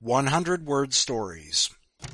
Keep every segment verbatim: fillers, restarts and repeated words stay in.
hundred Word Stories.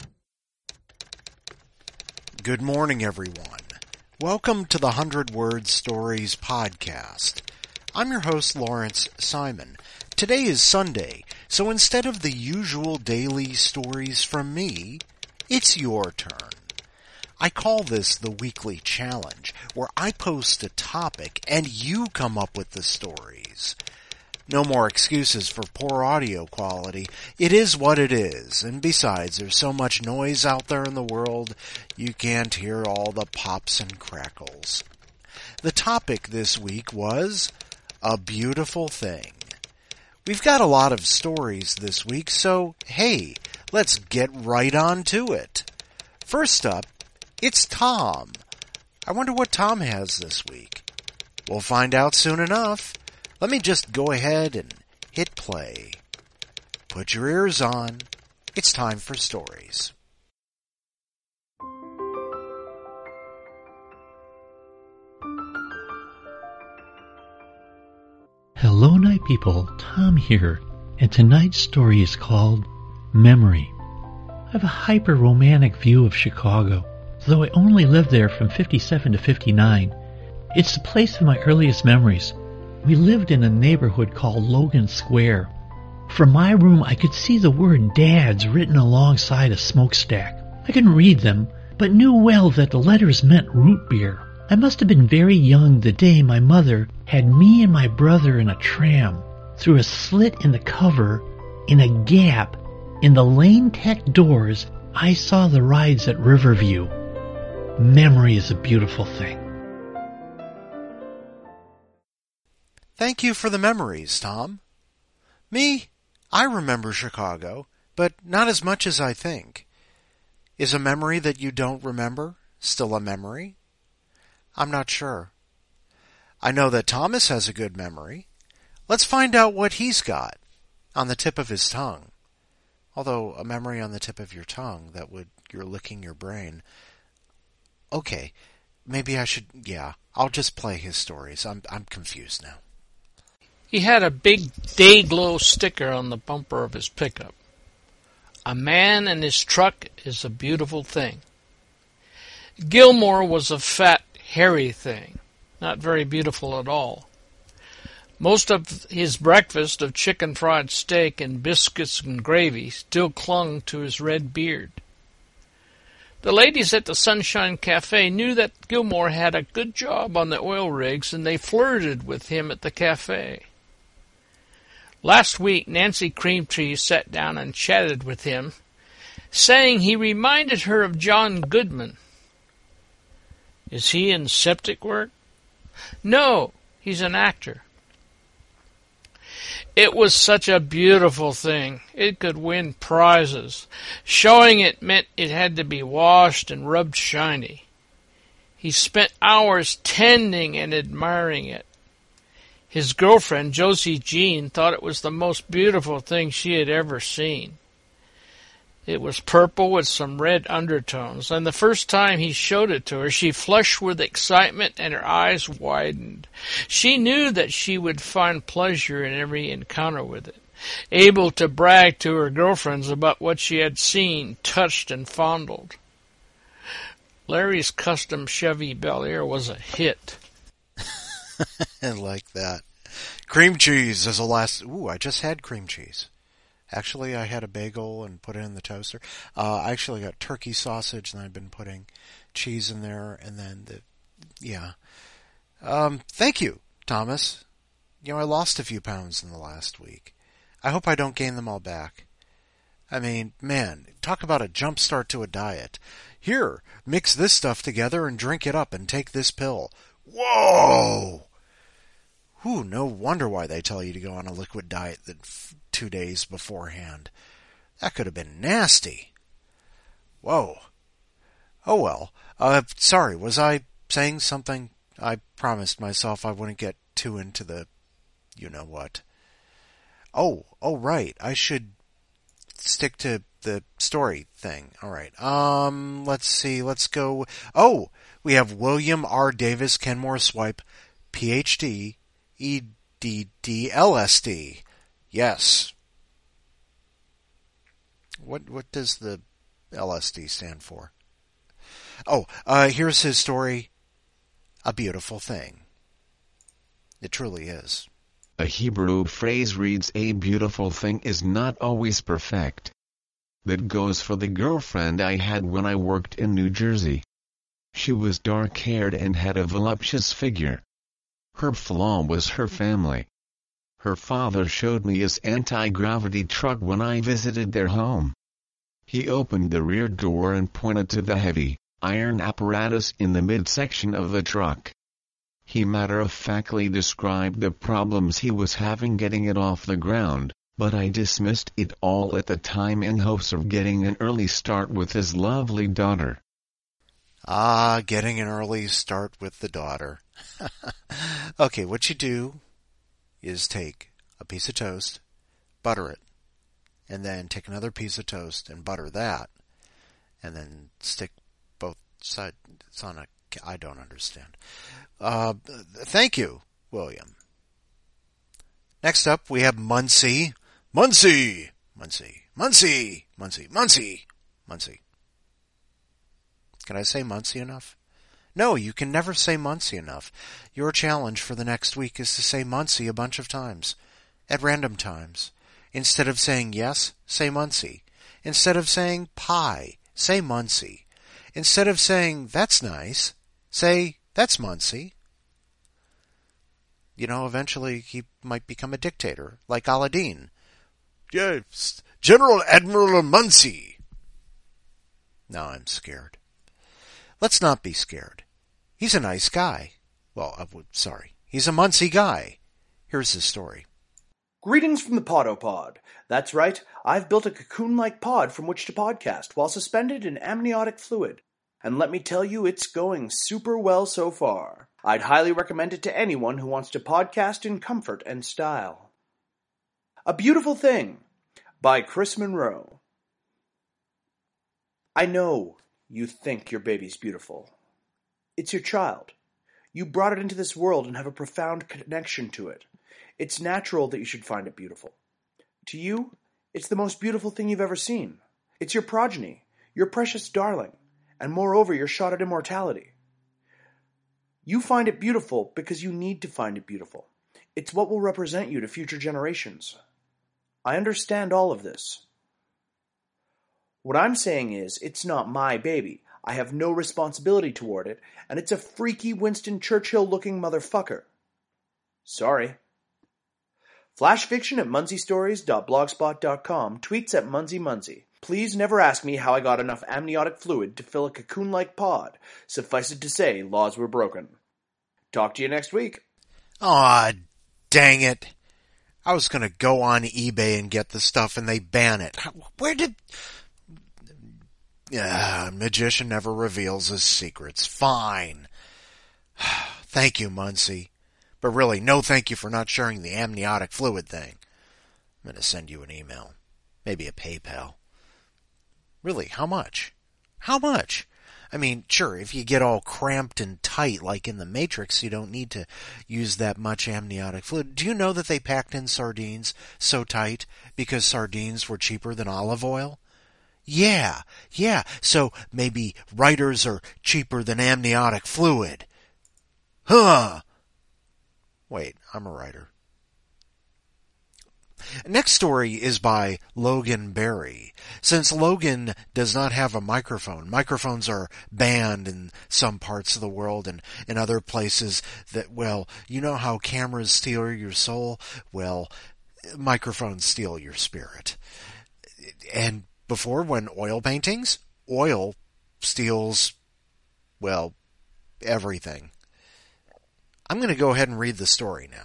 Good morning, everyone. Welcome to the one hundred Word Stories podcast. I'm your host, Lawrence Simon. Today is Sunday, so instead of the usual daily stories from me, it's your turn. I call this the weekly challenge, where I post a topic and you come up with the stories. No more excuses for poor audio quality. It is what it is, and besides, there's so much noise out there in the world, you can't hear all the pops and crackles. The topic this week was A Beautiful Thing. We've got a lot of stories this week, so hey, let's get right on to it. First up, it's Tom. I wonder what Tom has this week. We'll find out soon enough. Let me just go ahead and hit play. Put your ears on. It's time for stories. Hello, night people. Tom here, and tonight's story is called Memory. I have a hyper-romantic view of Chicago, though I only lived there from fifty-seven to fifty-nine. It's the place of my earliest memories. We lived in a neighborhood called Logan Square. From my room, I could see the word Dad's written alongside a smokestack. I couldn't read them, but knew well that the letters meant root beer. I must have been very young the day my mother had me and my brother in a tram. Through a slit in the cover, in a gap, in the Lane Tech doors, I saw the rides at Riverview. Memory is a beautiful thing. Thank you for the memories, Tom. Me, I remember Chicago, but not as much as I think. Is a memory that you don't remember still a memory? I'm not sure. I know that Thomas has a good memory. Let's find out what he's got on the tip of his tongue. Although a memory on the tip of your tongue, that would, you're licking your brain. Okay, maybe I should, yeah, I'll just play his stories. I'm I'm confused now. He had a big Day-Glo sticker on the bumper of his pickup. A man and his truck is a beautiful thing. Gilmore was a fat, hairy thing, not very beautiful at all. Most of his breakfast of chicken fried steak and biscuits and gravy still clung to his red beard. The ladies at the Sunshine Cafe knew that Gilmore had a good job on the oil rigs, and they flirted with him at the cafe. Last week, Nancy Creamtree sat down and chatted with him, saying he reminded her of John Goodman. Is he in septic work? No, he's an actor. It was such a beautiful thing. It could win prizes. Showing it meant it had to be washed and rubbed shiny. He spent hours tending and admiring it. His girlfriend, Josie Jean, thought it was the most beautiful thing she had ever seen. It was purple with some red undertones, and the first time he showed it to her, she flushed with excitement and her eyes widened. She knew that she would find pleasure in every encounter with it, able to brag to her girlfriends about what she had seen, touched, and fondled. Larry's custom Chevy Bel Air was a hit. I like that. Cream cheese is the last... Ooh, I just had cream cheese. Actually, I had a bagel and put it in the toaster. Uh, I actually got turkey sausage, and I've been putting cheese in there, and then the... Yeah. Um, thank you, Thomas. You know, I lost a few pounds in the last week. I hope I don't gain them all back. I mean, man, talk about a jump start to a diet. Here, mix this stuff together and drink it up and take this pill. Whoa! Whew, no wonder why they tell you to go on a liquid diet that f- two days beforehand. That could have been nasty. Whoa. Oh well. Uh, sorry, was I saying something? I promised myself I wouldn't get too into the you-know-what. Oh, oh right, I should stick to the story thing. Alright, um, let's see, let's go... Oh, we have William R. Davis Kenmore Swipe, P H D, E D D L S D. Yes. What what does the L S D stand for? Oh, uh, here's his story. A beautiful thing. It truly is. A Hebrew phrase reads, "A beautiful thing is not always perfect." That goes for the girlfriend I had when I worked in New Jersey. She was dark-haired and had a voluptuous figure. Her flaw was her family. Her father showed me his anti-gravity truck when I visited their home. He opened the rear door and pointed to the heavy, iron apparatus in the midsection of the truck. He matter-of-factly described the problems he was having getting it off the ground, but I dismissed it all at the time in hopes of getting an early start with his lovely daughter. Ah, getting an early start with the daughter. Okay, what you do is take a piece of toast, butter it, and then take another piece of toast and butter that, and then stick both sides. It's on a... I don't understand. Uh, thank you, William. Next up, we have Muncie. Muncie! Muncie. Muncie! Muncie. Muncie! Muncie. Can I say Muncie enough? No, you can never say Muncie enough. Your challenge for the next week is to say Muncie a bunch of times, at random times. Instead of saying yes, say Muncie. Instead of saying pie, say Muncie. Instead of saying that's nice, say that's Muncie. You know, eventually he might become a dictator, like Aladdin. Yes, General Admiral Muncie. Now I'm scared. Let's not be scared. He's a nice guy. Well, uh, sorry. He's a Muncie guy. Here's his story. Greetings from the Podopod. That's right, I've built a cocoon-like pod from which to podcast while suspended in amniotic fluid. And let me tell you, it's going super well so far. I'd highly recommend it to anyone who wants to podcast in comfort and style. A Beautiful Thing by Chris Monroe. I know you think your baby's beautiful. It's your child. You brought it into this world and have a profound connection to it. It's natural that you should find it beautiful. To you, it's the most beautiful thing you've ever seen. It's your progeny, your precious darling, and moreover, your shot at immortality. You find it beautiful because you need to find it beautiful. It's what will represent you to future generations. I understand all of this. What I'm saying is, it's not my baby. I have no responsibility toward it, and it's a freaky Winston Churchill-looking motherfucker. Sorry. Flash fiction at munsey stories dot blogspot dot com, tweets at Munsey Munsey. Please never ask me how I got enough amniotic fluid to fill a cocoon-like pod. Suffice it to say, laws were broken. Talk to you next week. Aw, dang it. I was going to go on eBay and get the stuff and they ban it. Where did... Yeah, magician never reveals his secrets. Fine. Thank you, Muncie. But really, no thank you for not sharing the amniotic fluid thing. I'm going to send you an email. Maybe a PayPal. Really, how much? How much? I mean, sure, if you get all cramped and tight like in the Matrix, you don't need to use that much amniotic fluid. Do you know that they packed in sardines so tight because sardines were cheaper than olive oil? Yeah, yeah, so maybe writers are cheaper than amniotic fluid. Huh. Wait, I'm a writer. Next story is by Logan Berry. Since Logan does not have a microphone, microphones are banned in some parts of the world and in other places that, well, you know how cameras steal your soul? Well, microphones steal your spirit. And before, when oil paintings, oil steals, well, everything. I'm going to go ahead and read the story now.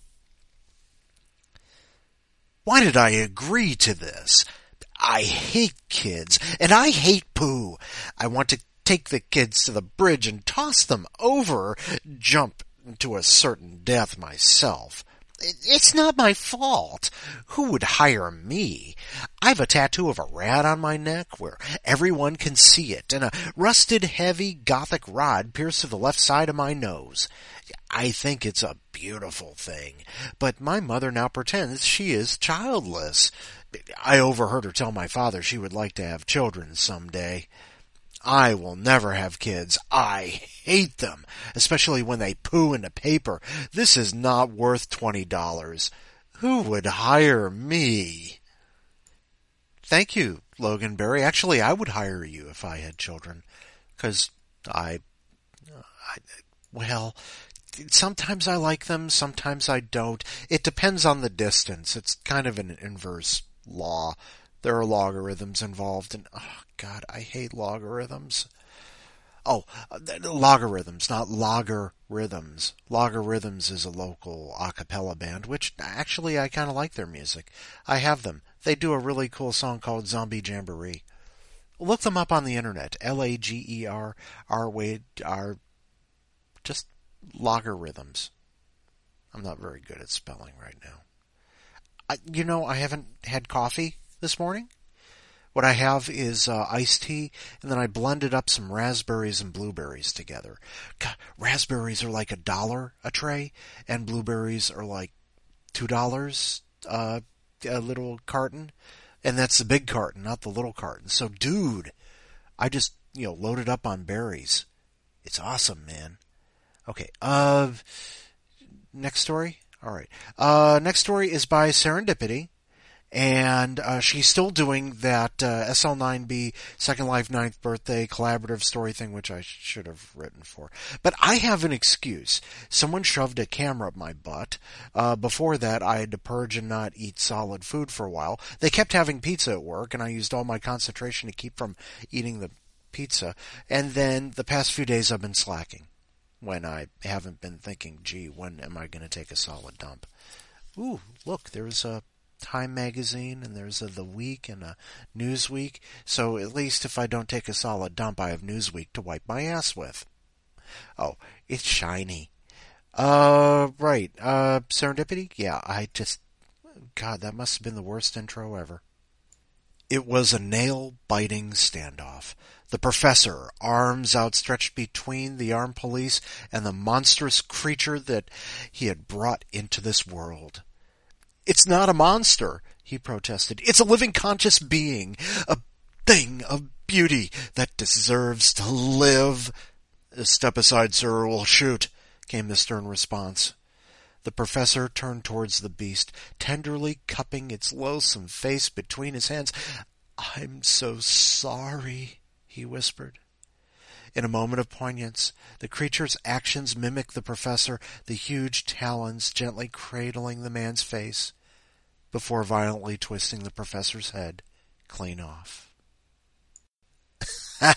Why did I agree to this? I hate kids, and I hate poo. I want to take the kids to the bridge and toss them over, jump to a certain death myself. It's not my fault. Who would hire me? I've a tattoo of a rat on my neck where everyone can see it, and a rusted, heavy, gothic rod pierced to the left side of my nose. I think it's a beautiful thing, but my mother now pretends she is childless. I overheard her tell my father she would like to have children someday. I will never have kids. I hate them, especially when they poo in the paper. This is not worth twenty dollars. Who would hire me? Thank you, Logan Berry. Actually, I would hire you if I had children, because I, I, well, sometimes I like them, sometimes I don't. It depends on the distance. It's kind of an inverse law. There are logarithms involved, and oh God, I hate logarithms. Oh, logarithms, not logarithms. Logarithms is a local a cappella band, which actually I kind of like their music. I have them. They do a really cool song called Zombie Jamboree. Look them up on the internet. L A G E R R Wade are just logarithms. I'm not very good at spelling right now. I, you know, I haven't had coffee this morning. What I have is uh, iced tea, and then I blended up some raspberries and blueberries together. God, raspberries are like a dollar a tray, and blueberries are like two dollars uh, a little carton, and that's the big carton, not the little carton. So, dude, I just you know loaded up on berries. It's awesome, man. Okay, uh, next story. All right, uh, next story is by Serendipity. And uh, she's still doing that uh, S L nine B Second Life ninth Birthday collaborative story thing, which I should have written for. But I have an excuse. Someone shoved a camera up my butt. Uh, before that, I had to purge and not eat solid food for a while. They kept having pizza at work, and I used all my concentration to keep from eating the pizza. And then the past few days I've been slacking when I haven't been thinking, gee, when am I going to take a solid dump? Ooh, look, there's a Time magazine, and there's a The Week and a Newsweek, so at least if I don't take a solid dump, I have Newsweek to wipe my ass with. Oh, it's shiny. Uh, right, uh, Serendipity? Yeah, I just, God, that must have been the worst intro ever. It was a nail-biting standoff. The professor, arms outstretched between the armed police and the monstrous creature that he had brought into this world. It's not a monster, he protested. It's a living conscious being, a thing of beauty that deserves to live. Step aside, sir, or we'll shoot, came the stern response. The professor turned towards the beast, tenderly cupping its loathsome face between his hands. I'm so sorry, he whispered. In a moment of poignance, the creature's actions mimicked the professor, the huge talons gently cradling the man's face, before violently twisting the professor's head clean off. uh,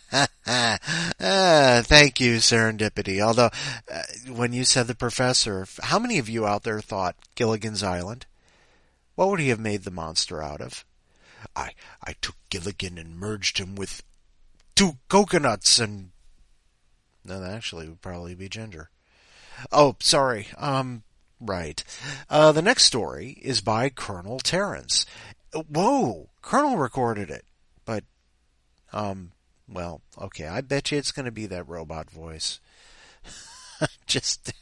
thank you, Serendipity. Although, uh, when you said the professor, how many of you out there thought Gilligan's Island? What would he have made the monster out of? I, I took Gilligan and merged him with two coconuts and... No, that actually would probably be Ginger. Oh, sorry. Um, right. Uh, the next story is by Colonel Terrence. Whoa! Colonel recorded it. But, um, well, okay. I bet you it's going to be that robot voice. Just...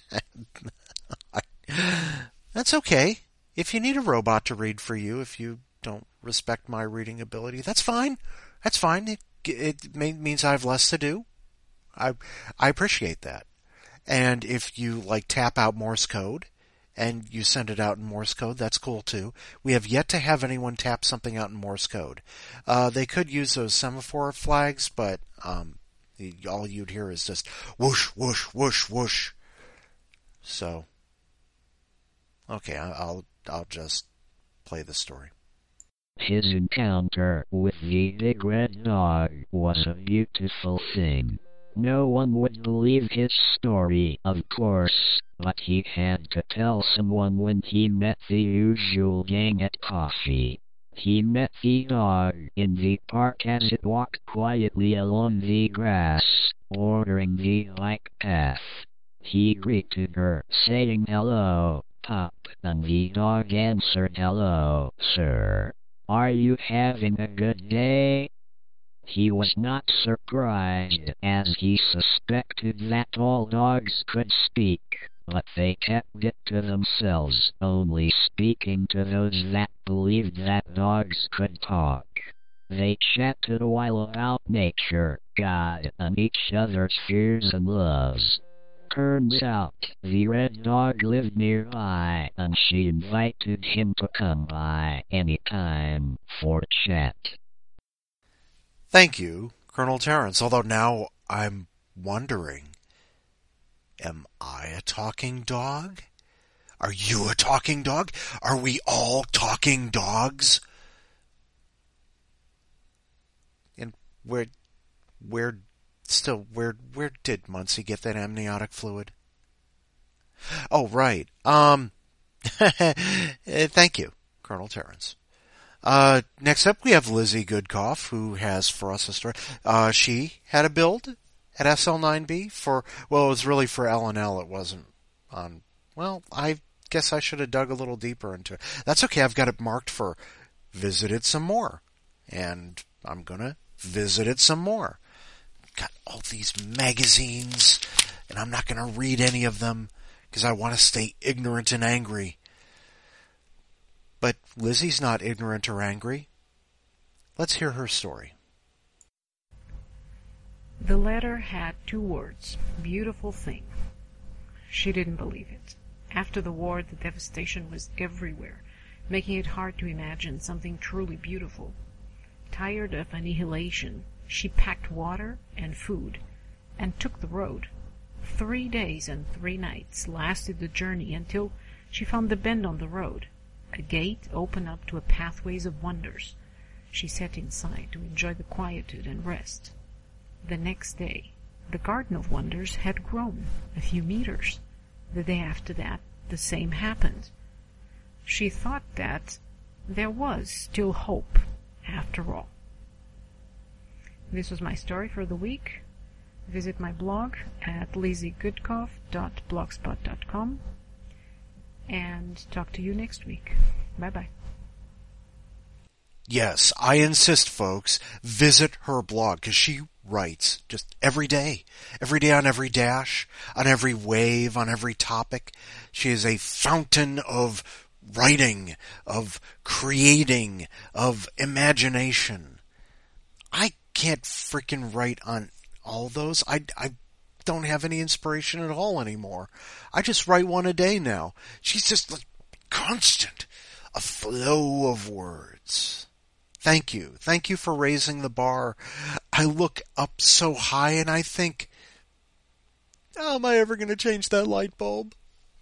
That's okay. If you need a robot to read for you, if you don't respect my reading ability, that's fine. That's fine. It, it may, means I have less to do. I I appreciate that. And if you like tap out Morse code and you send it out in Morse code, that's cool too. We have yet to have anyone tap something out in Morse code. Uh, they could use those semaphore flags, but um, all you'd hear is just whoosh, whoosh, whoosh, whoosh. So, okay, I'll I'll just play the story. His encounter with the big red dog was a beautiful thing. No one would believe his story, of course, but he had to tell someone when he met the usual gang at coffee. He met the dog in the park as it walked quietly along the grass, bordering the bike path. He greeted her, saying hello, Pop, and the dog answered hello, sir. Are you having a good day? He was not surprised, as he suspected that all dogs could speak, but they kept it to themselves, only speaking to those that believed that dogs could talk. They chatted a while about nature, God, and each other's fears and loves. Turns out, the red dog lived nearby, and she invited him to come by any time for a chat. Thank you, Colonel Terrence, although now I'm wondering, am I a talking dog? Are you a talking dog? Are we all talking dogs? And where, where, still, where, where did Muncie get that amniotic fluid? Oh, right. Um, thank you, Colonel Terrence. Uh, next up we have Lizzie Goodcoff, who has for us a story. Uh, she had a build at S L nine B for, well, it was really for L and L. It wasn't on, well, I guess I should have dug a little deeper into it. That's okay. I've got it marked for visited some more. And I'm gonna visit it some more. Got all these magazines, and I'm not gonna read any of them because I want to stay ignorant and angry. But Lizzie's not ignorant or angry. Let's hear her story. The letter had two words, beautiful thing. She didn't believe it. After the war, the devastation was everywhere, making it hard to imagine something truly beautiful. Tired of annihilation, she packed water and food and took the road. Three days and three nights lasted the journey until she found the bend on the road. A gate opened up to a pathways of wonders. She sat inside to enjoy the quietude and rest. The next day, the Garden of Wonders had grown a few meters. The day after that, the same happened. She thought that there was still hope after all. This was my story for the week. Visit my blog at lizzie goodcoff dot blogspot dot com and talk to you next week. Bye-bye. Yes, I insist, folks, visit her blog, because she writes just every day. Every day on every dash, on every wave, on every topic. She is a fountain of writing, of creating, of imagination. I can't freaking write on all those. I, I don't have any inspiration at all anymore. I just write one a day now. She's just like constant, a flow of words. Thank you. Thank you for raising the bar. I look up so high and I think, how am I ever going to change that light bulb?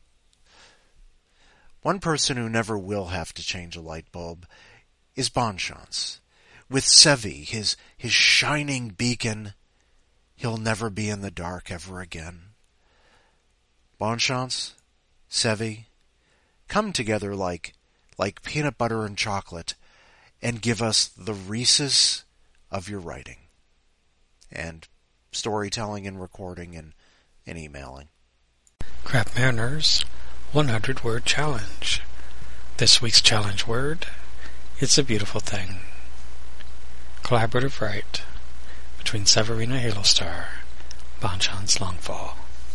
One person who never will have to change a light bulb is Bonchance. With Sevi, his, his shining beacon, he'll never be in the dark ever again. Bonchance, Sevi, come together like, like peanut butter and chocolate and give us the Reese's of your writing and storytelling and recording and, and emailing. Craft Mariners one hundred word challenge. This week's challenge word, it's a beautiful thing. Collaborative write between Severina Halostar, Bonchance Longfall.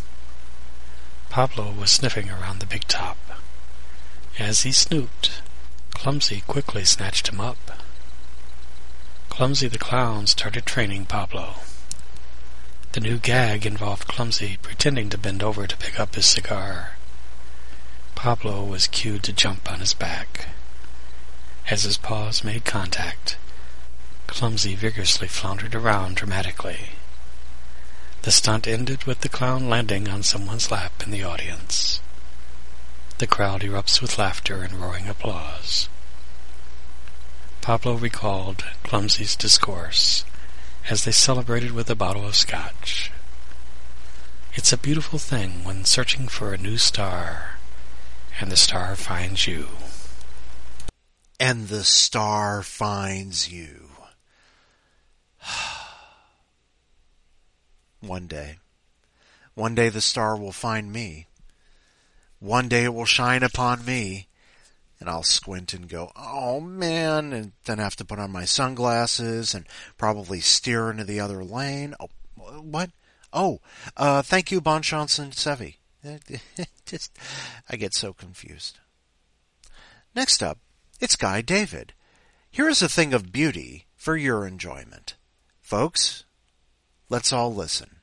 Pablo was sniffing around the big top. As he snooped, Clumsy quickly snatched him up. Clumsy the Clown started training Pablo. The new gag involved Clumsy pretending to bend over to pick up his cigar. Pablo was cued to jump on his back. As his paws made contact, Clumsy vigorously floundered around dramatically. The stunt ended with the clown landing on someone's lap in the audience. The crowd erupts with laughter and roaring applause. Pablo recalled Clumsy's discourse as they celebrated with a bottle of scotch. It's a beautiful thing when searching for a new star, and the star finds you. And the star finds you. One day. One day the star will find me. One day it will shine upon me, and I'll squint and go, oh man, and then have to put on my sunglasses and probably steer into the other lane. Oh, what? Oh, uh, thank you, Bonchance and Sevi. Just, I get so confused. Next up, it's Guy David. Here is a thing of beauty for your enjoyment. Folks, let's all listen.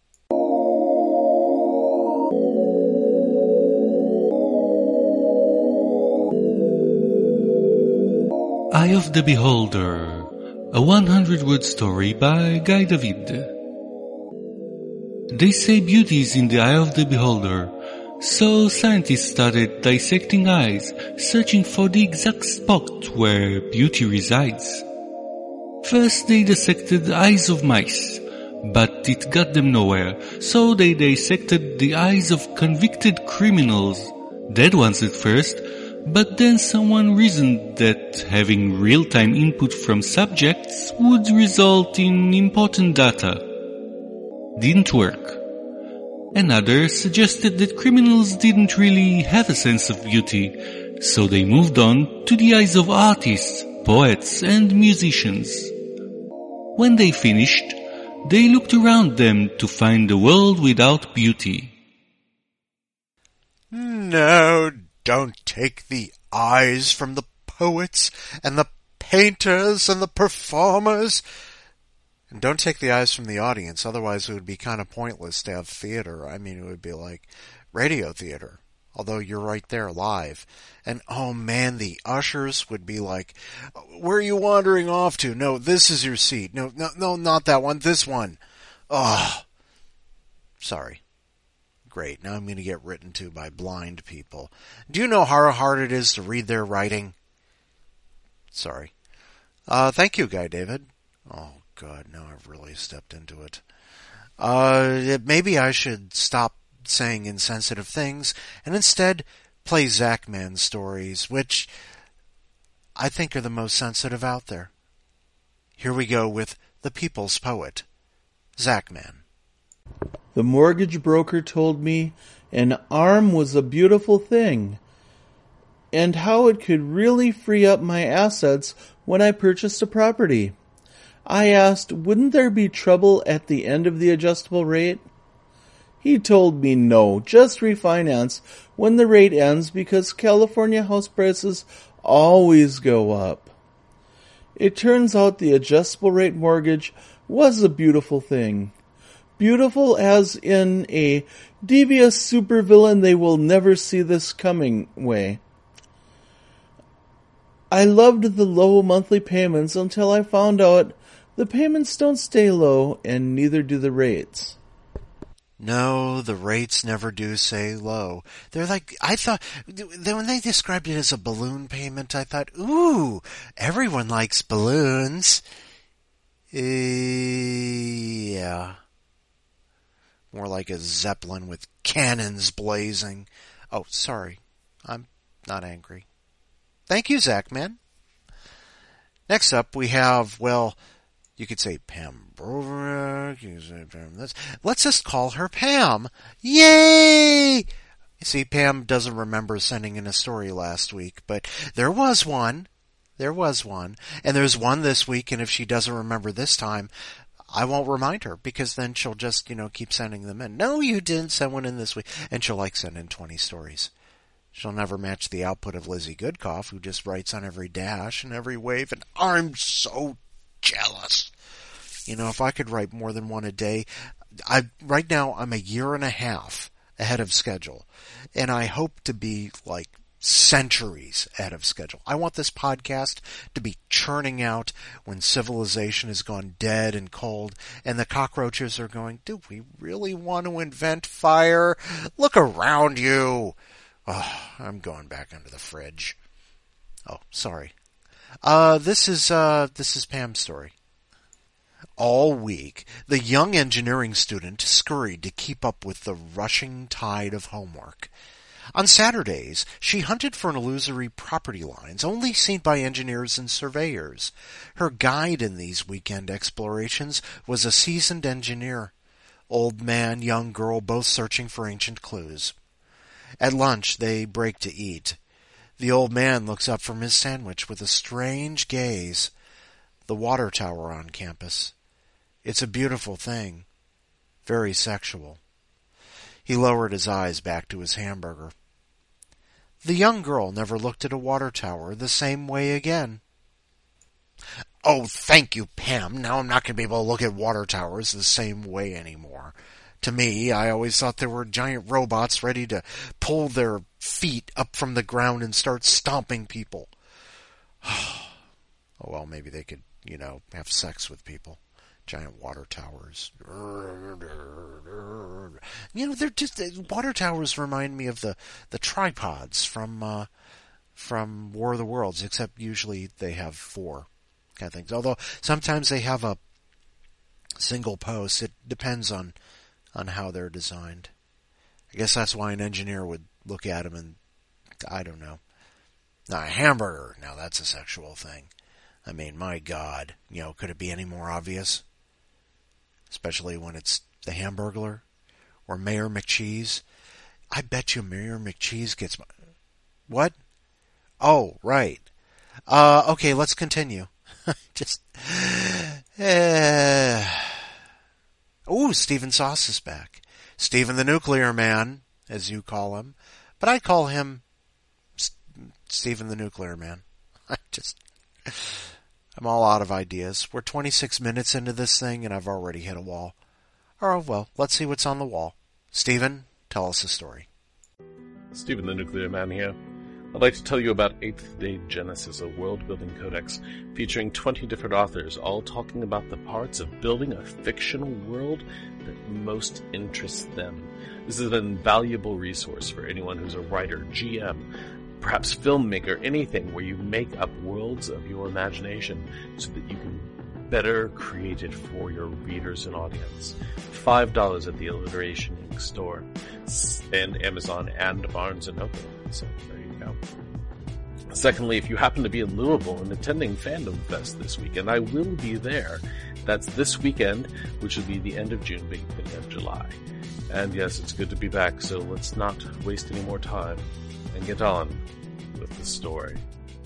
Eye of the Beholder, a hundred word story by Guy David. They say beauty is in the eye of the beholder, so scientists started dissecting eyes, searching for the exact spot where beauty resides. First they dissected the eyes of mice, but it got them nowhere, so they dissected the eyes of convicted criminals, dead ones at first, but then someone reasoned that having real-time input from subjects would result in important data. Didn't work. Another suggested that criminals didn't really have a sense of beauty, so they moved on to the eyes of artists, poets, and musicians. When they finished, they looked around them to find a world without beauty. No, don't take the eyes from the poets and the painters and the performers. And don't take the eyes from the audience, otherwise it would be kind of pointless to have theater. I mean, it would be like radio theater, although you're right there live. And oh man, the ushers would be like, where are you wandering off to? No, this is your seat. No, no, no, not that one, this one. Oh, sorry. Great, now I'm going to get written to by blind people. Do you know how hard it is to read their writing? Sorry. Uh, thank you, Guy David. Oh, God, now I've really stepped into it. Uh, maybe I should stop saying insensitive things and instead play Zachman stories, which I think are the most sensitive out there. Here we go with the People's Poet, Zachman. The mortgage broker told me an arm was a beautiful thing, and how it could really free up my assets when I purchased a property. I asked, wouldn't there be trouble at the end of the adjustable rate? He told me no, just refinance when the rate ends because California house prices always go up. It turns out the adjustable rate mortgage was a beautiful thing. Beautiful as in a devious supervillain they will never see this coming way. I loved the low monthly payments until I found out the payments don't stay low, and neither do the rates. No, the rates never do stay low. They're like, I thought, when they described it as a balloon payment, I thought, ooh, everyone likes balloons. Uh, yeah. More like a zeppelin with cannons blazing. Oh, sorry. I'm not angry. Thank you, Zachman. Next up, we have, well, you could say Pam Brovak. You could say Pam this. Let's just call her Pam. Yay! You see, Pam doesn't remember sending in a story last week, but there was one. There was one. And there's one this week, and if she doesn't remember this time, I won't remind her, because then she'll just, you know, keep sending them in. No, you didn't send one in this week. And she'll like send in twenty stories. She'll never match the output of Lizzie Goodcoff, who just writes on every dash and every wave, and I'm so jealous. You know, if I could write more than one a day, I right now I'm a year and a half ahead of schedule, and I hope to be like centuries ahead of schedule. I want this podcast to be churning out when civilization has gone dead and cold, and the cockroaches are going, do we really want to invent fire? Look around you. Oh, I'm going back under the fridge. Oh, sorry. Uh, this is, uh, this is Pam's story. All week, the young engineering student scurried to keep up with the rushing tide of homework. On Saturdays, she hunted for illusory property lines only seen by engineers and surveyors. Her guide in these weekend explorations was a seasoned engineer. Old man, young girl, both searching for ancient clues. At lunch, they break to eat. The old man looks up from his sandwich with a strange gaze. The water tower on campus. It's a beautiful thing. Very sexual. He lowered his eyes back to his hamburger. The young girl never looked at a water tower the same way again. Oh, thank you, Pam. Now I'm not going to be able to look at water towers the same way anymore. To me, I always thought they were giant robots ready to pull their feet up from the ground and start stomping people. Oh, well, maybe they could, you know, have sex with people. Giant water towers. You know, they're just, water towers remind me of the, the tripods from, uh, from War of the Worlds, except usually they have four kind of things. Although sometimes they have a single post. It depends on, on how they're designed. I guess that's why an engineer would look at them and, I don't know. Now, a hamburger, now that's a sexual thing. I mean, my God, you know, could it be any more obvious? Especially when it's the Hamburglar or Mayor McCheese. I bet you Mayor McCheese gets my... What? Oh, right. Uh, okay, let's continue. Just... Uh... Ooh, Stephen Sauce is back. Stephen the Nuclear Man, as you call him. But I call him S- Stephen the Nuclear Man. I just... I'm all out of ideas. We're twenty-six minutes into this thing, and I've already hit a wall. Oh, well, let's see what's on the wall. Stephen, tell us a story. Stephen the Nuclear Man here. I'd like to tell you about Eighth Day Genesis, a world-building codex featuring twenty different authors, all talking about the parts of building a fictional world that most interests them. This is an invaluable resource for anyone who's a writer, G M, perhaps filmmaker, anything where you make up worlds of your imagination so that you can better create it for your readers and audience. Five dollars at the Alliteration Ink store and Amazon and Barnes and Noble. So there you go. Secondly, if you happen to be in Louisville and attending Fandom Fest this weekend, I will be there. That's this weekend, which will be the end of June, beginning of July. And yes, it's good to be back, so let's not waste any more time and get on with the story.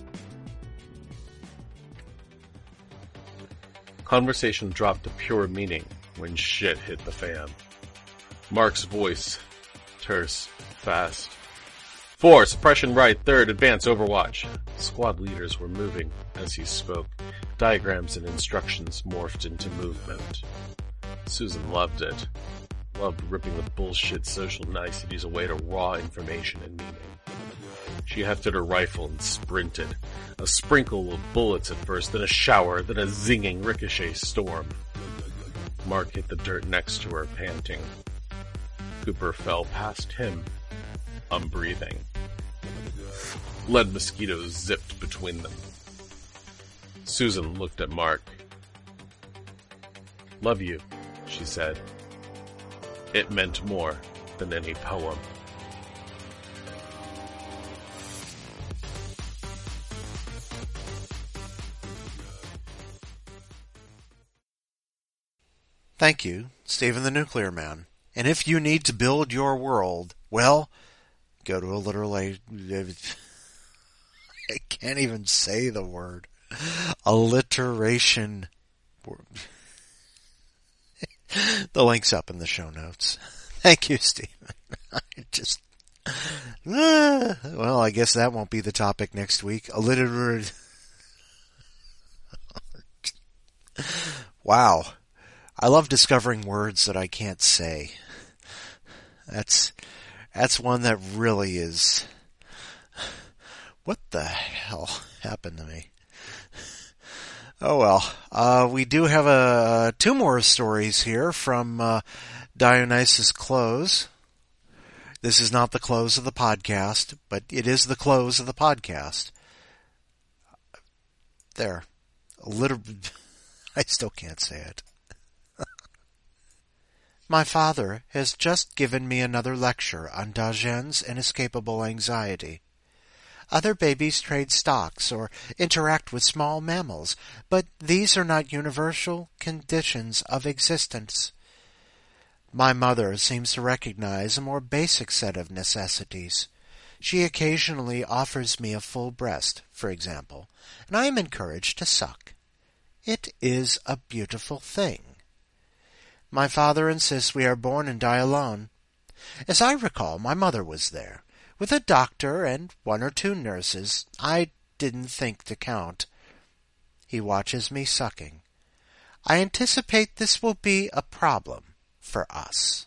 Conversation dropped to pure meaning when shit hit the fan. Mark's voice, terse, fast. Four, suppression right, third, advance, overwatch. Squad leaders were moving as he spoke. Diagrams and instructions morphed into movement. Susan loved it. Loved ripping the bullshit social niceties away to raw information and meaning. She hefted her rifle and sprinted. A sprinkle of bullets at first, then a shower, then a zinging ricochet storm. Mark hit the dirt next to her, panting. Cooper fell past him, unbreathing. Lead mosquitoes zipped between them. Susan looked at Mark. "Love you," she said. It meant more than any poem. Thank you, Stephen the Nuclear Man. And if you need to build your world, well, go to a literal... I can't even say the word. Alliteration. The link's up in the show notes. Thank you, Stephen. I just... Uh, well, I guess that won't be the topic next week. Alliteration. Wow. I love discovering words that I can't say. That's that's one that really is... What the hell happened to me? Oh well. Uh, we do have uh, two more stories here from uh, Dionysus Close. This is not the close of the podcast, but it is the close of the podcast. There. A little... I still can't say it. My father has just given me another lecture on Dagen's inescapable anxiety. Other babies trade stocks or interact with small mammals, but these are not universal conditions of existence. My mother seems to recognize a more basic set of necessities. She occasionally offers me a full breast, for example, and I am encouraged to suck. It is a beautiful thing. My father insists we are born and die alone. As I recall, my mother was there, with a doctor and one or two nurses I didn't think to count. He watches me sucking. I anticipate this will be a problem for us.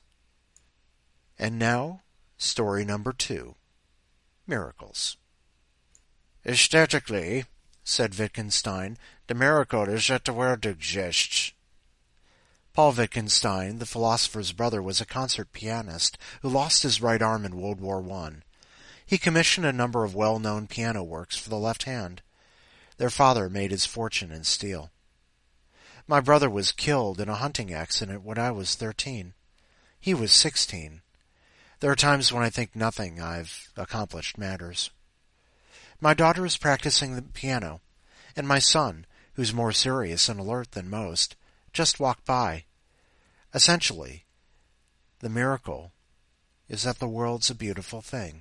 And now, story number two. Miracles. Aesthetically, said Wittgenstein, the miracle is that the world exists. Paul Wittgenstein, the philosopher's brother, was a concert pianist who lost his right arm in World War One. He commissioned a number of well-known piano works for the left hand. Their father made his fortune in steel. My brother was killed in a hunting accident when I was thirteen. He was sixteen. There are times when I think nothing I've accomplished matters. My daughter is practicing the piano, and my son, who's more serious and alert than most, just walked by. Essentially, the miracle is that the world's a beautiful thing.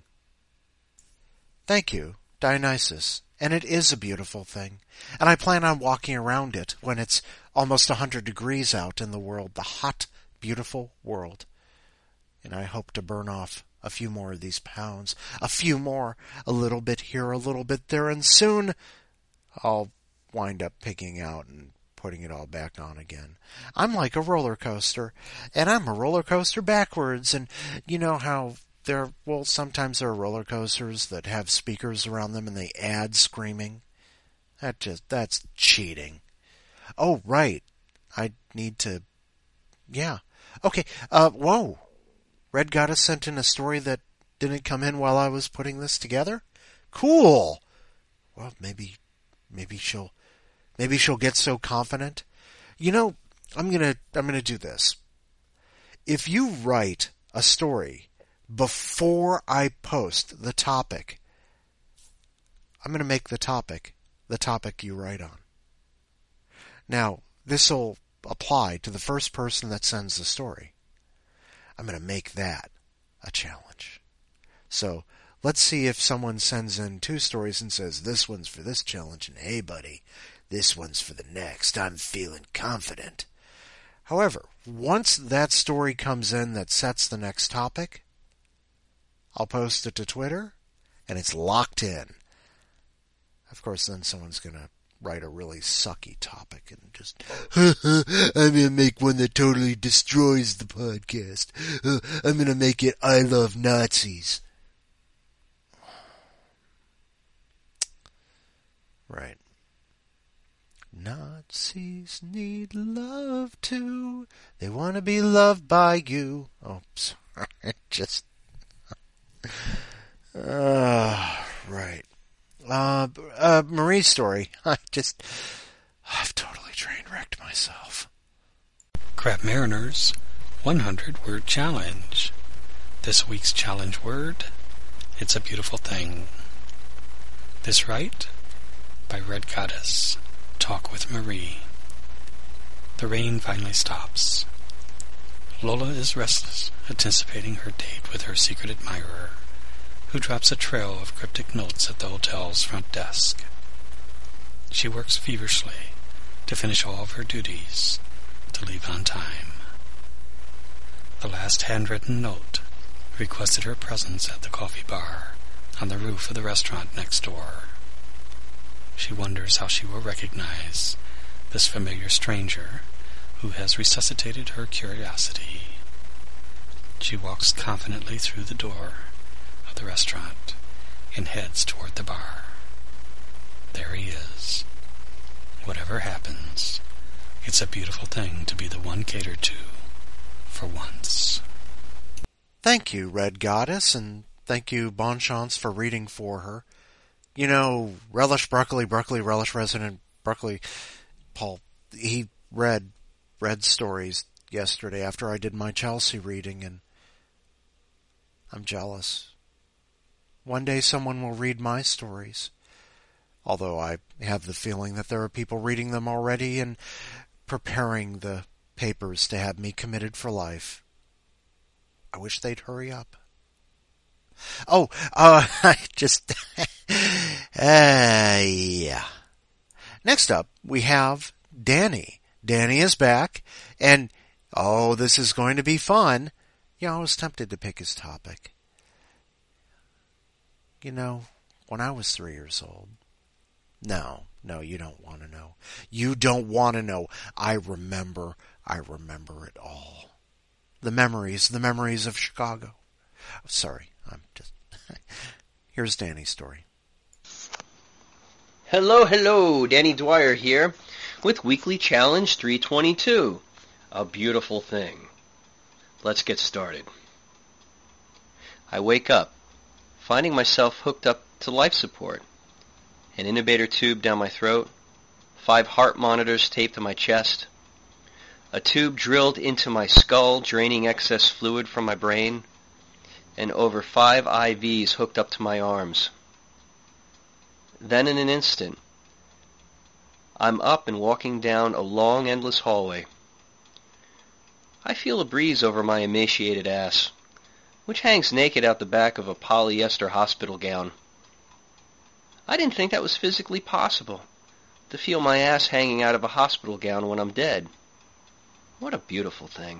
Thank you, Dionysus, and it is a beautiful thing, and I plan on walking around it when it's almost a hundred degrees out in the world, the hot, beautiful world. And I hope to burn off a few more of these pounds, a few more, a little bit here, a little bit there, and soon I'll wind up picking out and putting it all back on again. I'm like a roller coaster, and I'm a roller coaster backwards, and you know how there, well, sometimes there are roller coasters that have speakers around them and they add screaming? That just, that's cheating. Oh, right. I need to, yeah. Okay, uh, whoa. Red Goddess sent in a story that didn't come in while I was putting this together? Cool! Well, maybe, maybe she'll, maybe she'll get so confident. You know, I'm gonna, I'm gonna do this. If you write a story before I post the topic, I'm gonna make the topic the topic you write on. Now, this'll apply to the first person that sends the story. I'm going to make that a challenge. So, let's see if someone sends in two stories and says, this one's for this challenge, and hey buddy, this one's for the next. I'm feeling confident. However, once that story comes in that sets the next topic, I'll post it to Twitter, and it's locked in. Of course, then someone's going to write a really sucky topic and just, I'm going to make one that totally destroys the podcast. I'm going to make it I Love Nazis. Right. Nazis need love too. They want to be loved by you. Oh, sorry. Just, uh, right. Uh, uh, Marie's story. I just, I've totally train wrecked myself. Crab Mariners one hundred word challenge. This week's challenge word, it's a beautiful thing. This right? By Red Goddess. Talk with Marie. The rain finally stops. Lola is restless, anticipating her date with her secret admirer, who drops a trail of cryptic notes at the hotel's front desk. She works feverishly to finish all of her duties, to leave on time. The last handwritten note requested her presence at the coffee bar on the roof of the restaurant next door. She wonders how she will recognize this familiar stranger who has resuscitated her curiosity. She walks confidently through the door of the restaurant and heads toward the bar. There he is. Whatever happens, it's a beautiful thing to be the one catered to for once. Thank you, Red Goddess, and thank you, Bon Chance, for reading for her. You know, Relish Broccoli, Broccoli, Relish Resident Broccoli, Paul, he read, read stories yesterday after I did my Chelsea reading, and I'm jealous. One day someone will read my stories. Although I have the feeling that there are people reading them already and preparing the papers to have me committed for life. I wish they'd hurry up. Oh, uh, I just, uh, yeah. Next up, we have Danny. Danny is back, and, oh, this is going to be fun. Yeah, I was tempted to pick his topic. You know, when I was three years old. No, no, you don't want to know. You don't want to know. I remember, I remember it all. The memories, the memories of Chicago. Sorry, I'm just... Here's Danny's story. Hello, hello, Danny Dwyer here with Weekly Challenge three twenty-two, a beautiful thing. Let's get started. I wake up, finding myself hooked up to life support, an intubator tube down my throat, five heart monitors taped to my chest, a tube drilled into my skull draining excess fluid from my brain, and over five I Vs hooked up to my arms. Then in an instant, I'm up and walking down a long, endless hallway. I feel a breeze over my emaciated ass, which hangs naked out the back of a polyester hospital gown. I didn't think that was physically possible, to feel my ass hanging out of a hospital gown when I'm dead. What a beautiful thing.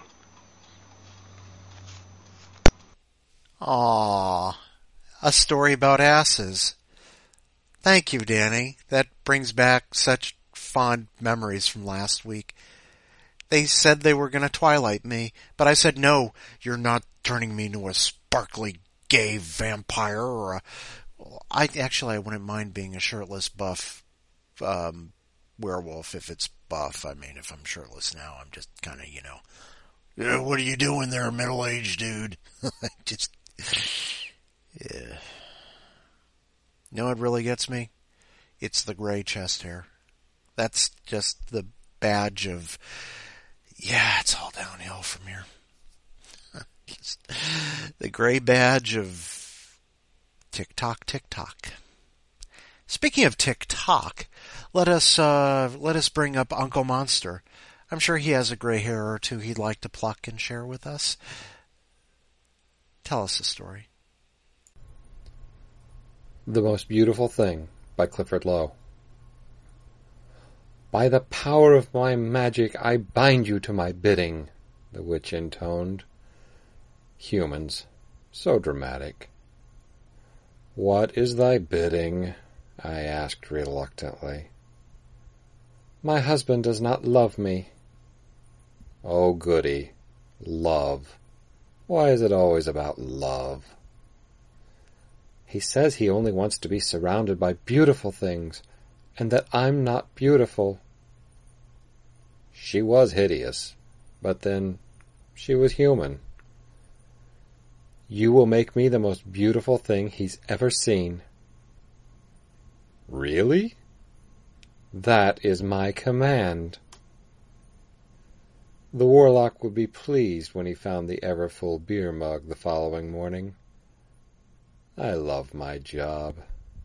Aww, a story about asses. Thank you, Danny. That brings back such fond memories from last week. They said they were going to Twilight me, but I said, no, you're not turning me into a sparkly gay vampire or a... I actually, I wouldn't mind being a shirtless buff um, werewolf if it's buff. I mean, if I'm shirtless now, I'm just kind of, you know, yeah, what are you doing there, middle-aged dude? just... Yeah. You know what really gets me? It's the gray chest hair. That's just the badge of, yeah, it's all downhill from here. Just the gray badge of tick-tock, tick-tock. Speaking of tick-tock, let us, uh, let us bring up Uncle Monster. I'm sure he has a gray hair or two he'd like to pluck and share with us. Tell us a story. The Most Beautiful Thing by Clifford Lowe. By the power of my magic I bind you to my bidding, the witch intoned. Humans, so dramatic. What is thy bidding? I asked reluctantly. My husband does not love me. Oh, goody. Love. Why is it always about love? He says he only wants to be surrounded by beautiful things, and that I'm not beautiful. She was hideous, but then she was human. You will make me the most beautiful thing he's ever seen. Really? That is my command. The warlock would be pleased when he found the ever-full beer mug the following morning. I love my job.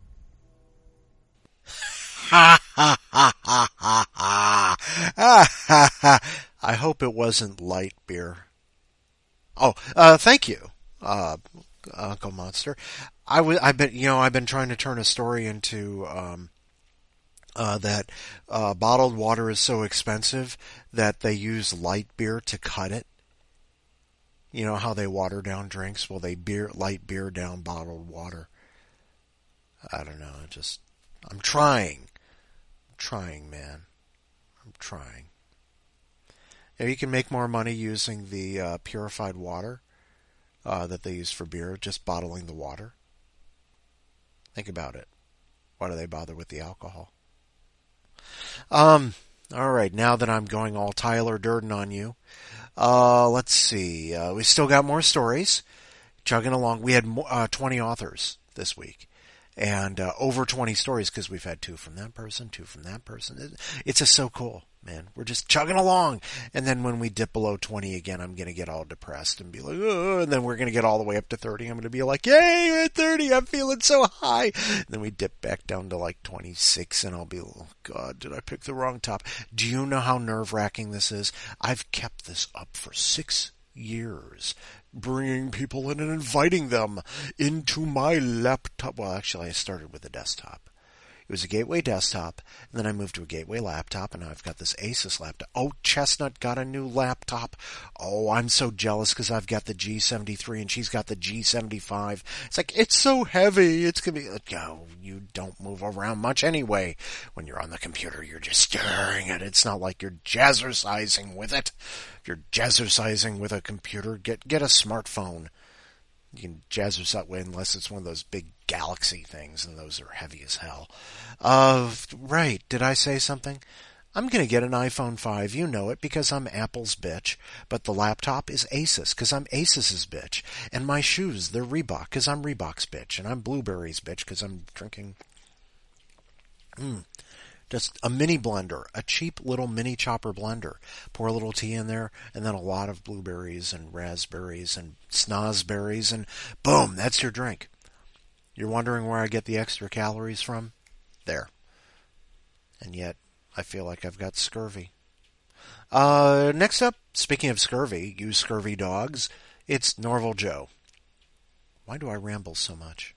Ha ha ha ha ha ha ha ha. I hope it wasn't light beer. Oh, uh, thank you, uh, Uncle Monster. I w- I've been, you know, I've been trying to turn a story into, um, uh, that, uh, bottled water is so expensive that they use light beer to cut it. You know how they water down drinks? Well, they beer, light beer down bottled water. I don't know. Just, I'm trying. I'm trying, man. I'm trying. You know, you can make more money using the uh, purified water uh, that they use for beer, just bottling the water. Think about it. Why do they bother with the alcohol? Um. All right. Now that I'm going all Tyler Durden on you. Uh, let's see. Uh, we still got more stories chugging along. We had uh, twenty authors this week and uh, over twenty stories because we've had two from that person, two from that person. It's just so cool, man. We're just chugging along. And then when we dip below twenty again, I'm going to get all depressed and be like, oh, and then we're going to get all the way up to thirty. I'm going to be like, yay, we're at thirty. I'm feeling so high. And then we dip back down to like twenty-six and I'll be, oh God, did I pick the wrong top? Do you know how nerve wracking this is? I've kept this up for six years, bringing people in and inviting them into my laptop. Well, actually I started with a desktop. It was a Gateway desktop, and then I moved to a Gateway laptop, and now I've got this Asus laptop. Oh, Chestnut got a new laptop. Oh, I'm so jealous because I've got the G seventy-three, and she's got the G seventy-five. It's like, it's so heavy. It's going to be like, oh, you don't move around much anyway. When you're on the computer, you're just staring at it. It's not like you're jazzercising with it. If you're jazzercising with a computer, get get a smartphone. You can jazzercise that way unless it's one of those big Galaxy things, and those are heavy as hell. Uh, right, did I say something? I'm going to get an iPhone five, you know it, because I'm Apple's bitch, but the laptop is Asus, because I'm Asus's bitch, and my shoes, they're Reebok, because I'm Reebok's bitch, and I'm Blueberry's bitch, because I'm drinking... Mm. Just a mini blender, a cheap little mini chopper blender. Pour a little tea in there, and then a lot of blueberries and raspberries and snozberries, and boom, that's your drink. You're wondering where I get the extra calories from? There. And yet, I feel like I've got scurvy. Uh, next up, speaking of scurvy, you scurvy dogs, it's Norval Joe. Why do I ramble so much?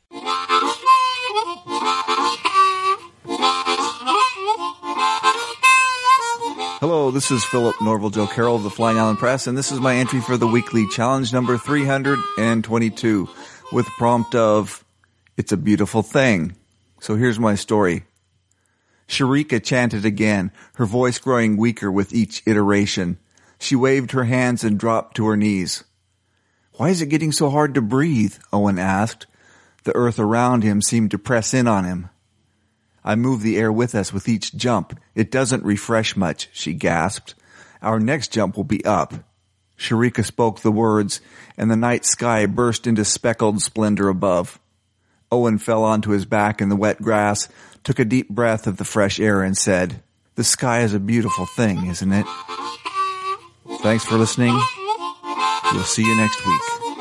Hello, this is Philip Norval Joe Carroll of the Flying Island Press, and this is my entry for the weekly challenge number three hundred twenty-two with the prompt of, "It's a beautiful thing." So here's my story. Sharika chanted again, her voice growing weaker with each iteration. She waved her hands and dropped to her knees. "Why is it getting so hard to breathe?" Owen asked. The earth around him seemed to press in on him. "I move the air with us with each jump. It doesn't refresh much," she gasped. "Our next jump will be up." Sharika spoke the words, and the night sky burst into speckled splendor above. Owen fell onto his back in the wet grass, took a deep breath of the fresh air, and said, "The sky is a beautiful thing, isn't it?" Thanks for listening. We'll see you next week.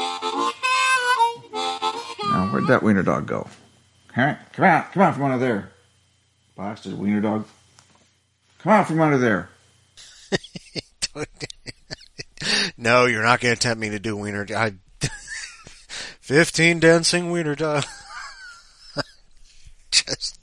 Now, where'd that wiener dog go? All right, come out, come out from under there. Bastard wiener dog. Come out from under there. No, you're not going to tempt me to do wiener dog. Fifteen dancing wiener dog. Just.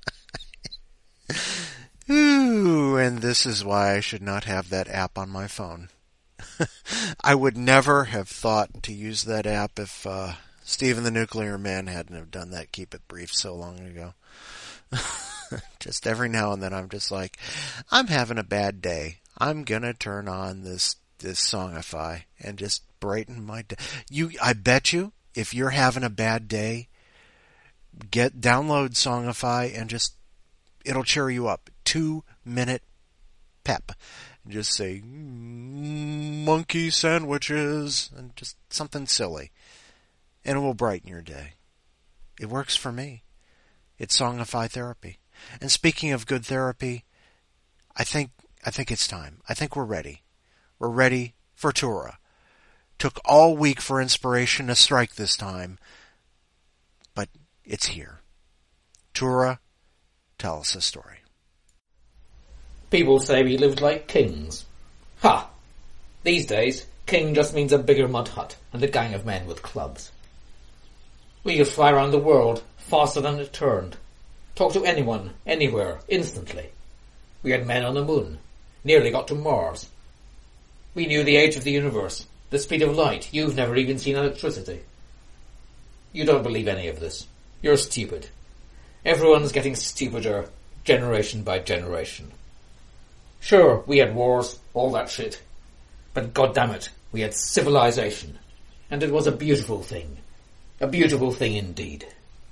Ooh, and this is why I should not have that app on my phone. I would never have thought to use that app if uh, Stephen the Nuclear Man hadn't have done that Keep It Brief so long ago. Just every now and then I'm just like, I'm having a bad day. I'm gonna turn on this this Songify and just brighten my day. You, I bet you, if you're having a bad day, get download Songify and just it'll cheer you up. Two minute pep. And just say monkey sandwiches and just something silly, and it will brighten your day. It works for me. It's Songify therapy. And speaking of good therapy, I think I think it's time. I think we're ready. We're ready for Tura. Took all week for inspiration to strike this time, but it's here. Tura, tell us a story. People say we lived like kings. Ha! These days, king just means a bigger mud hut and a gang of men with clubs. We could fly around the world faster than it turned. Talk to anyone, anywhere, instantly. We had men on the moon. Nearly got to Mars. We knew the age of the universe, the speed of light. You've never even seen electricity. You don't believe any of this. You're stupid. Everyone's getting stupider, generation by generation. Sure, we had wars, all that shit. But goddammit, we had civilization. And it was a beautiful thing. A beautiful thing indeed.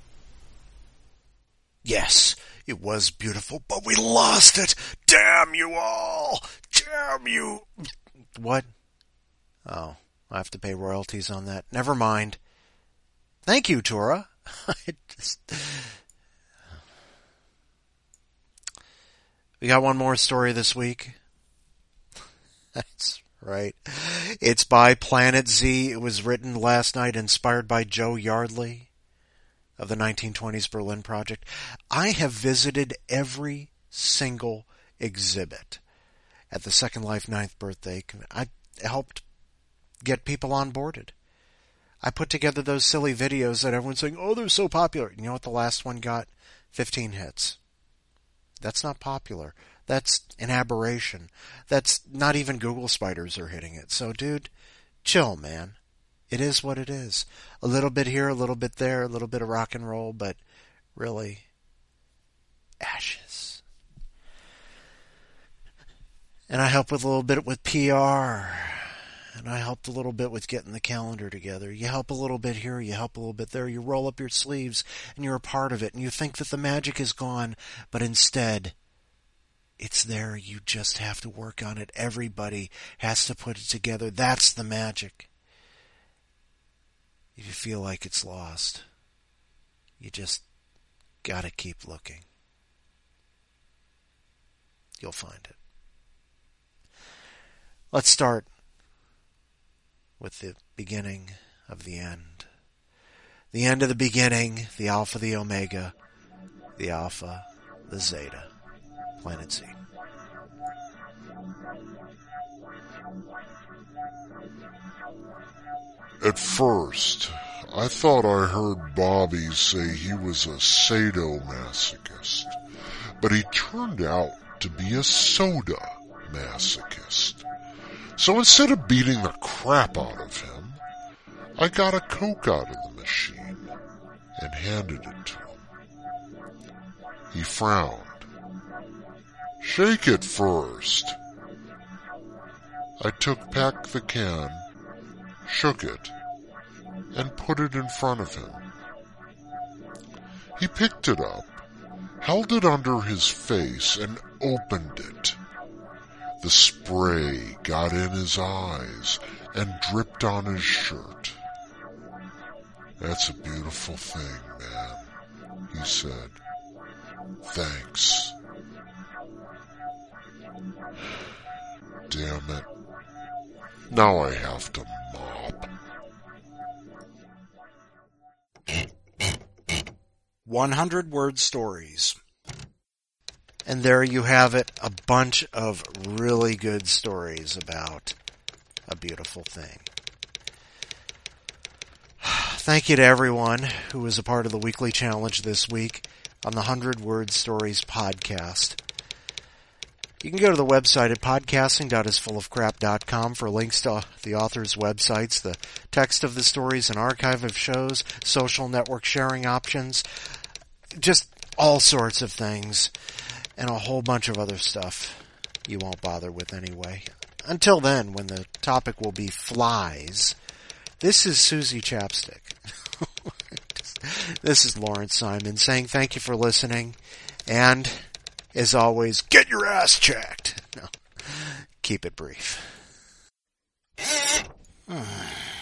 Yes, it was beautiful, but we lost it. Damn you all! Damn you! What? Oh, I have to pay royalties on that. Never mind. Thank you, Tura. I just... We got one more story this week. That's right. It's by Planet Z. It was written last night, inspired by Joe Yardley of the nineteen twenties Berlin Project. I have visited every single exhibit at the Second Life ninth birthday. I helped get people onboarded. I put together those silly videos that everyone's saying, oh, they're so popular. You know what the last one got? fifteen hits. That's not popular. That's an aberration. That's not even Google spiders are hitting it. So, dude, chill, man. It is what it is. A little bit here, a little bit there, a little bit of rock and roll, but really, ashes. And I help with a little bit with P R. And I helped a little bit with getting the calendar together. You help a little bit here, you help a little bit there. You roll up your sleeves and you're a part of it. And you think that the magic is gone, but instead, it's there. You just have to work on it. Everybody has to put it together. That's the magic. If you feel like it's lost, you just gotta keep looking. You'll find it. Let's start with the beginning of the end. The end of the beginning, the Alpha, the Omega, the Alpha, the Zeta. Planet Z. At first, I thought I heard Bobby say he was a sadomasochist, but he turned out to be a soda masochist. So instead of beating the crap out of him, I got a Coke out of the machine and handed it to him. He frowned. "Shake it first." I took back the can, shook it, and put it in front of him. He picked it up, held it under his face, and opened it. The spray got in his eyes and dripped on his shirt. "That's a beautiful thing, man," he said. "Thanks." Damn it. Now I have to mop. one hundred word stories. And there you have it, a bunch of really good stories about a beautiful thing. Thank you to everyone who was a part of the weekly challenge this week on the one hundred word stories podcast. You can go to the website at podcasting dot is full of crap dot com for links to the authors' websites, the text of the stories, an archive of shows, social network sharing options, just all sorts of things, and a whole bunch of other stuff you won't bother with anyway. Until then, when the topic will be flies, this is Susie Chapstick. This is Lawrence Simon saying thank you for listening, and as always, get your ass checked. No, keep it brief.